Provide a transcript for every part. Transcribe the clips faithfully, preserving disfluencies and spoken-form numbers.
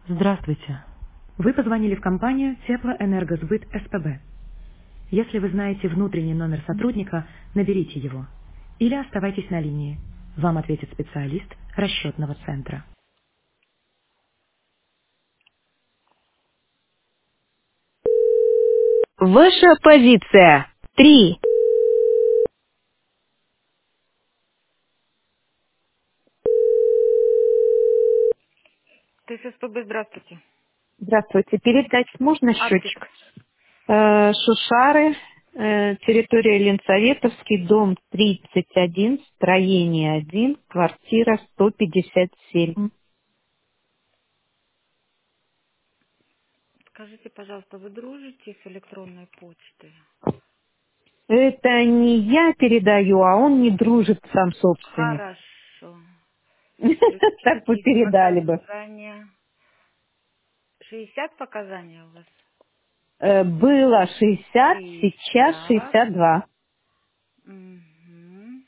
Здравствуйте. Вы позвонили в компанию Теплоэнергосбыт СПБ. Если вы знаете внутренний номер сотрудника, наберите его. Или оставайтесь на линии. Вам ответит специалист расчетного центра. Ваша позиция. Три. То есть СПБ, здравствуйте. Здравствуйте. Передать можно Адрес. счетчик? Э, Шушары, э, территория Ленсоветовский, дом тридцать один, строение один, квартира сто пятьдесят семь. Скажите, пожалуйста, вы дружите с электронной почтой? Это не я передаю, а он не дружит сам собственник. Хорошо. Так бы Включите передали бы. показания. шестьдесят показаний у вас? Э, Было шестьдесят, сейчас шестьдесят. шестьдесят два. Мгм.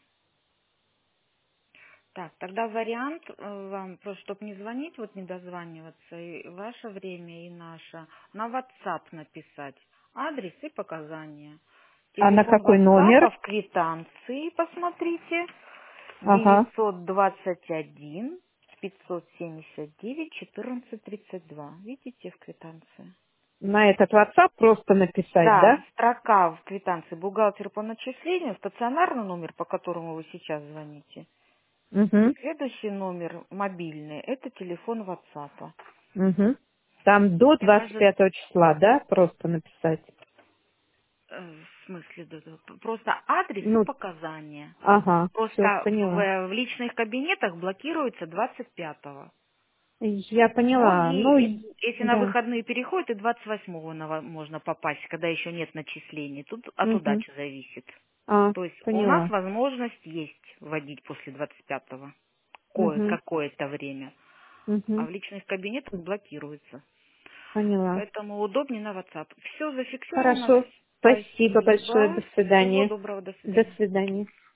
Так, тогда вариант э, вам, просто чтобы не звонить, вот не дозваниваться, и ваше время, и наше, на WhatsApp написать адрес и показания. А на Телефон какой номер? WhatsApp в квитанции, посмотрите, Ага. девятьсот двадцать один пятьсот семьдесят девять четырнадцать тридцать два. Видите в квитанции? На этот WhatsApp просто написать, Да, да? строка в квитанции бухгалтер по начислению, стационарный номер, по которому вы сейчас звоните. И Угу. следующий номер мобильный – это телефон WhatsApp. Угу. Там до Мне двадцать кажется, пятого числа, да, просто написать? э, в смысле, да, да, просто адрес и Ну, показания. ага, все, Просто поняла. в, в личных кабинетах блокируется двадцать пятого. Я Ну поняла. Ну, и э, и- если на да. выходные переходит, и двадцать восьмого на- можно попасть, когда еще нет начислений. Тут от Угу. удачи зависит. А, То есть у нас поняла. возможность есть вводить после двадцать пятого кое Угу. какое-то время, а Угу. в личных кабинетах блокируется. Поняла. Поэтому удобнее на WhatsApp. Все зафиксировано. Хорошо. Спасибо большое. До Спасибо. Всего свидания. доброго. До До свидания. свидания.